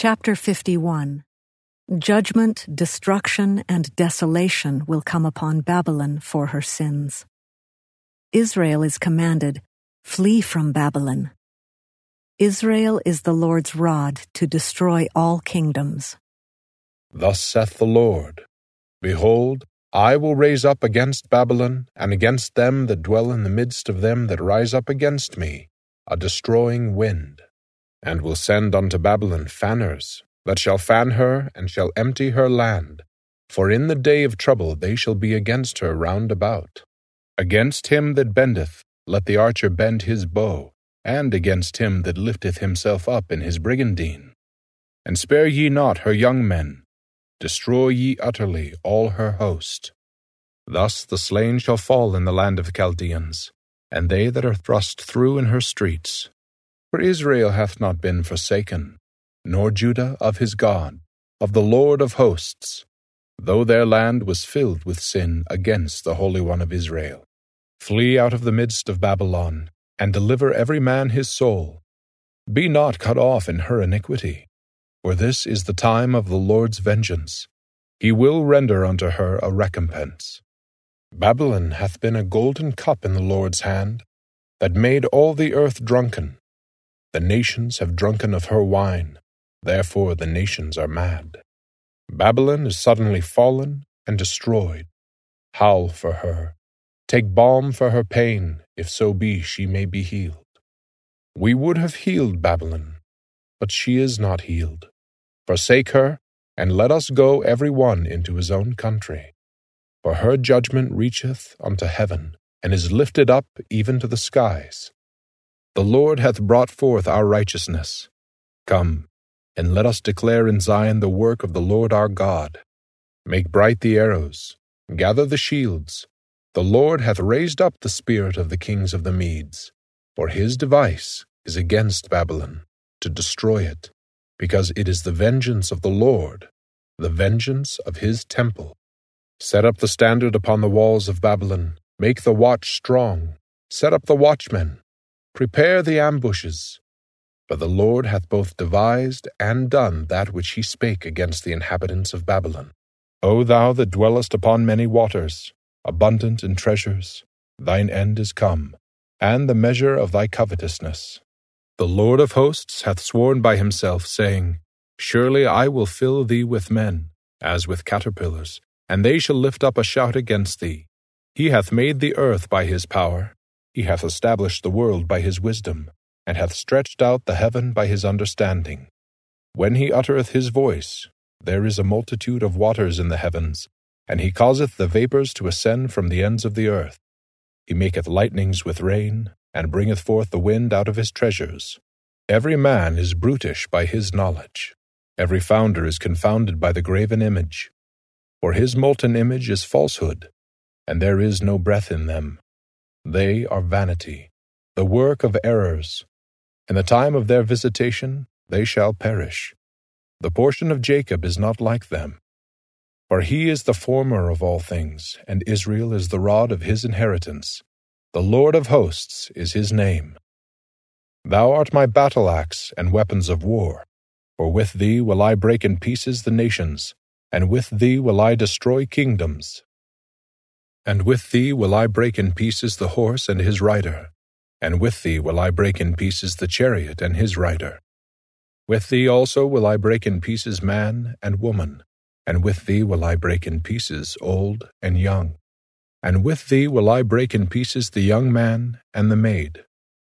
Chapter 51. Judgment, destruction, and desolation will come upon Babylon for her sins. Israel is commanded, "Flee from Babylon." Israel is the Lord's rod to destroy all kingdoms. Thus saith the Lord, Behold, I will raise up against Babylon, and against them that dwell in the midst of them that rise up against me, a destroying wind, and will send unto Babylon fanners, that shall fan her, and shall empty her land. For in the day of trouble they shall be against her round about. Against him that bendeth, let the archer bend his bow, and against him that lifteth himself up in his brigandine. And spare ye not her young men, destroy ye utterly all her host. Thus the slain shall fall in the land of the Chaldeans, and they that are thrust through in her streets. For Israel hath not been forsaken, nor Judah of his God, of the Lord of hosts, though their land was filled with sin against the Holy One of Israel. Flee out of the midst of Babylon, and deliver every man his soul. Be not cut off in her iniquity, for this is the time of the Lord's vengeance. He will render unto her a recompense. Babylon hath been a golden cup in the Lord's hand, that made all the earth drunken. The nations have drunken of her wine, therefore the nations are mad. Babylon is suddenly fallen and destroyed. Howl for her. Take balm for her pain, if so be she may be healed. We would have healed Babylon, but she is not healed. Forsake her, and let us go every one into his own country. For her judgment reacheth unto heaven, and is lifted up even to the skies. The Lord hath brought forth our righteousness. Come, and let us declare in Zion the work of the Lord our God. Make bright the arrows, gather the shields. The Lord hath raised up the spirit of the kings of the Medes, for his device is against Babylon, to destroy it, because it is the vengeance of the Lord, the vengeance of his temple. Set up the standard upon the walls of Babylon, make the watch strong, set up the watchmen, prepare the ambushes. For the Lord hath both devised and done that which he spake against the inhabitants of Babylon. O thou that dwellest upon many waters, abundant in treasures, thine end is come, and the measure of thy covetousness. The Lord of hosts hath sworn by himself, saying, Surely I will fill thee with men, as with caterpillars, and they shall lift up a shout against thee. He hath made the earth by his power, he hath established the world by his wisdom, and hath stretched out the heaven by his understanding. When he uttereth his voice, there is a multitude of waters in the heavens, and he causeth the vapors to ascend from the ends of the earth. He maketh lightnings with rain, and bringeth forth the wind out of his treasures. Every man is brutish by his knowledge. Every founder is confounded by the graven image. For his molten image is falsehood, and there is no breath in them. They are vanity, the work of errors. In the time of their visitation they shall perish. The portion of Jacob is not like them. For he is the former of all things, and Israel is the rod of his inheritance. The Lord of hosts is his name. Thou art my battle-axe and weapons of war, for with thee will I break in pieces the nations, and with thee will I destroy kingdoms. And with thee will I break in pieces the horse and his rider, and with thee will I break in pieces the chariot and his rider. With thee also will I break in pieces man and woman, and with thee will I break in pieces old and young, and with thee will I break in pieces the young man and the maid.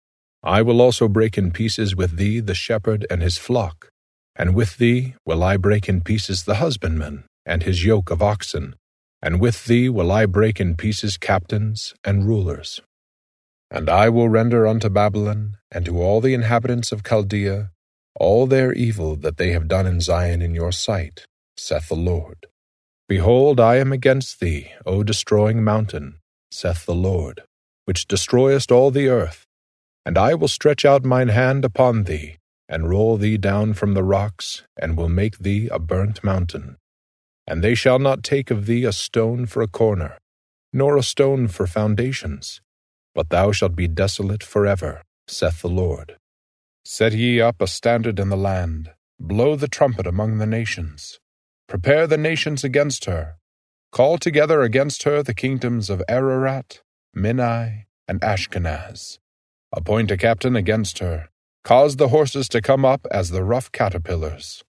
I will also break in pieces with thee the shepherd and his flock, and with thee will I break in pieces the husbandman and his yoke of oxen, and with thee will I break in pieces captains and rulers. And I will render unto Babylon and to all the inhabitants of Chaldea all their evil that they have done in Zion in your sight, saith the Lord. Behold, I am against thee, O destroying mountain, saith the Lord, which destroyest all the earth. And I will stretch out mine hand upon thee, and roll thee down from the rocks, and will make thee a burnt mountain. And they shall not take of thee a stone for a corner, nor a stone for foundations, but thou shalt be desolate forever, saith the Lord. Set ye up a standard in the land, Blow the trumpet among the nations. Prepare the nations against her. Call together against her the kingdoms of Ararat, Minai, and Ashkenaz. Appoint a captain against her. Cause the horses to come up as the rough caterpillars.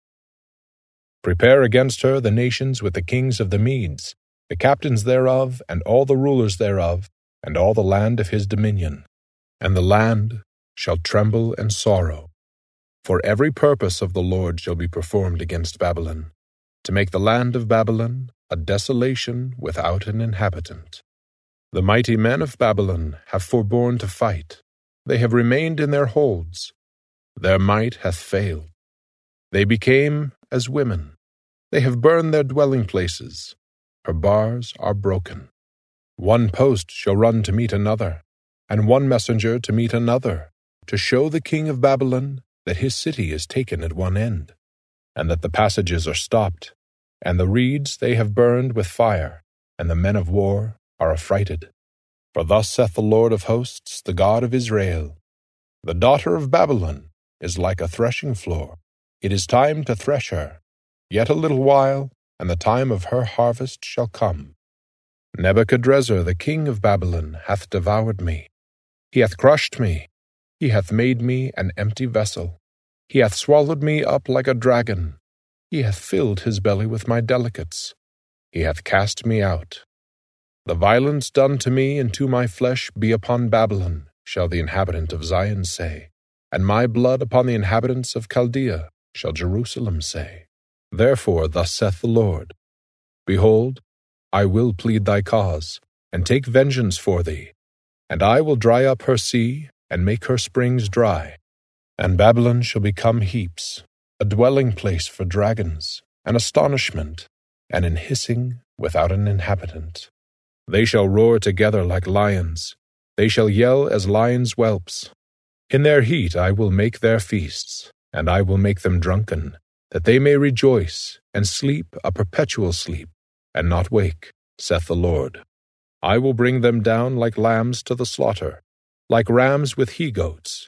Prepare against her the nations with the kings of the Medes, the captains thereof, and all the rulers thereof, and all the land of his dominion. And the land shall tremble and sorrow. For every purpose of the Lord shall be performed against Babylon, to make the land of Babylon a desolation without an inhabitant. The mighty men of Babylon have forborne to fight. They have remained in their holds. Their might hath failed. They became as women. They have burned their dwelling places. Her bars are broken. One post shall run to meet another, and one messenger to meet another, to show the king of Babylon that his city is taken at one end, and that the passages are stopped, and the reeds they have burned with fire, and the men of war are affrighted. For thus saith the Lord of hosts, the God of Israel, the daughter of Babylon is like a threshing floor. It is time to thresh her. Yet a little while, and the time of her harvest shall come. Nebuchadrezzar the king of Babylon hath devoured me. He hath crushed me. He hath made me an empty vessel. He hath swallowed me up like a dragon. He hath filled his belly with my delicates. He hath cast me out. The violence done to me and to my flesh be upon Babylon, shall the inhabitant of Zion say, and my blood upon the inhabitants of Chaldea, shall Jerusalem say. Therefore thus saith the Lord, Behold, I will plead thy cause, and take vengeance for thee, and I will dry up her sea, and make her springs dry. And Babylon shall become heaps, a dwelling place for dragons, an astonishment, and an hissing without an inhabitant. They shall roar together like lions. They shall yell as lions' whelps. In their heat I will make their feasts, and I will make them drunken, that they may rejoice, and sleep a perpetual sleep, and not wake, saith the Lord. I will bring them down like lambs to the slaughter, like rams with he-goats.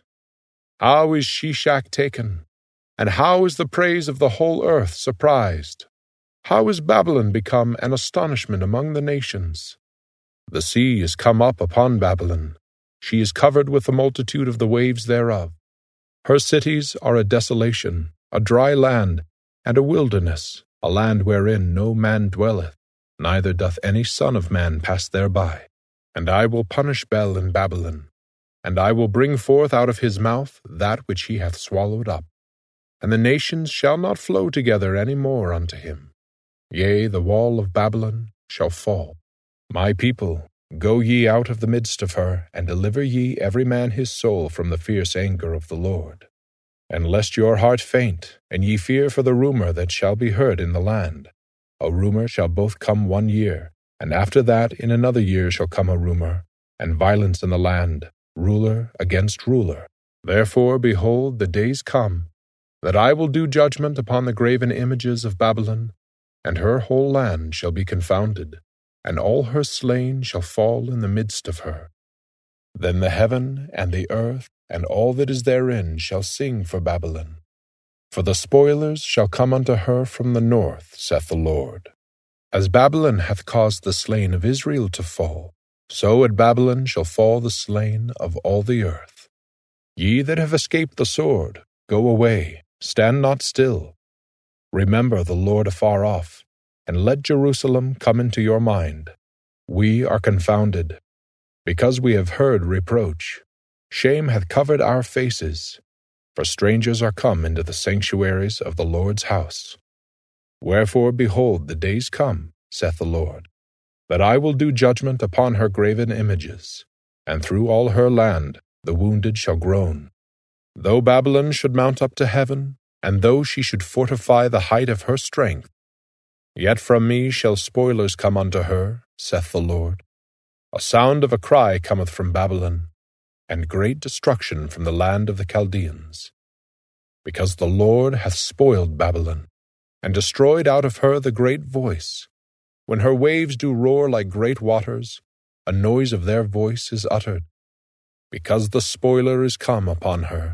How is Shishak taken? And how is the praise of the whole earth surprised? How is Babylon become an astonishment among the nations? The sea is come up upon Babylon. She is covered with the multitude of the waves thereof. Her cities are a desolation, a dry land, and a wilderness, a land wherein no man dwelleth, neither doth any son of man pass thereby. And I will punish Bel in Babylon, and I will bring forth out of his mouth that which he hath swallowed up. And the nations shall not flow together any more unto him. Yea, the wall of Babylon shall fall. My people, go ye out of the midst of her, and deliver ye every man his soul from the fierce anger of the Lord. And lest your heart faint, and ye fear for the rumor that shall be heard in the land. A rumor shall both come 1 year, and after that in another year shall come a rumor, and violence in the land, ruler against ruler. Therefore, behold, the days come, that I will do judgment upon the graven images of Babylon, and her whole land shall be confounded, and all her slain shall fall in the midst of her. Then the heaven and the earth and all that is therein shall sing for Babylon. For the spoilers shall come unto her from the north, saith the Lord. As Babylon hath caused the slain of Israel to fall, so at Babylon shall fall the slain of all the earth. Ye that have escaped the sword, go away, stand not still. Remember the Lord afar off, and let Jerusalem come into your mind. We are confounded, because we have heard reproach. Shame hath covered our faces, for strangers are come into the sanctuaries of the Lord's house. Wherefore, behold, the days come, saith the Lord, that I will do judgment upon her graven images, and through all her land the wounded shall groan. Though Babylon should mount up to heaven, and though she should fortify the height of her strength, yet from me shall spoilers come unto her, saith the Lord. A sound of a cry cometh from Babylon, and great destruction from the land of the Chaldeans. Because the Lord hath spoiled Babylon, and destroyed out of her the great voice. When her waves do roar like great waters, a noise of their voice is uttered. Because the spoiler is come upon her,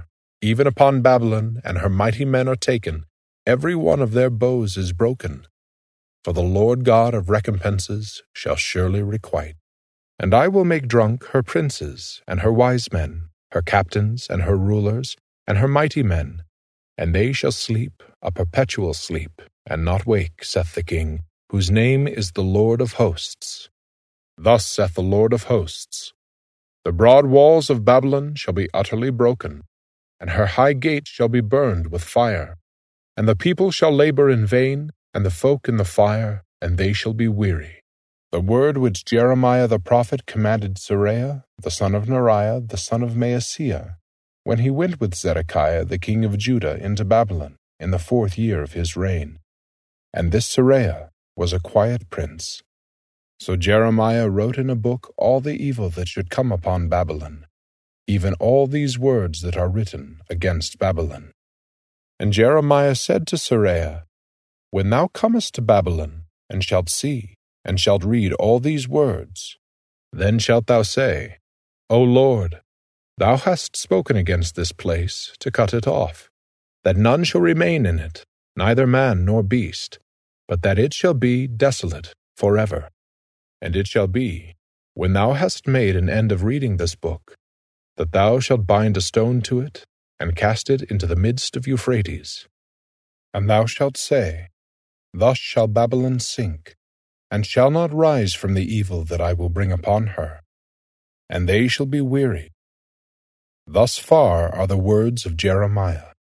Even upon Babylon and her mighty men are taken, every one of their bows is broken. For the Lord God of recompenses shall surely requite. And I will make drunk her princes, and her wise men, her captains, and her rulers, and her mighty men, and they shall sleep a perpetual sleep, and not wake, saith the King, whose name is the Lord of hosts. Thus saith the Lord of hosts, The broad walls of Babylon shall be utterly broken, and her high gates shall be burned with fire. And the people shall labor in vain, and the folk in the fire, and they shall be weary. The word which Jeremiah the prophet commanded Seraiah, the son of Neriah, the son of Maaseiah, when he went with Zedekiah the king of Judah into Babylon, in the 4th year of his reign. And this Seraiah was a quiet prince. So Jeremiah wrote in a book all the evil that should come upon Babylon, even all these words that are written against Babylon. And Jeremiah said to Seraiah, When thou comest to Babylon, and shalt see, and shalt read all these words, then shalt thou say, O Lord, thou hast spoken against this place to cut it off, that none shall remain in it, neither man nor beast, but that it shall be desolate forever. And it shall be, when thou hast made an end of reading this book, that thou shalt bind a stone to it, and cast it into the midst of Euphrates. And thou shalt say, Thus shall Babylon sink, and shall not rise from the evil that I will bring upon her, and they shall be weary. Thus far are the words of Jeremiah.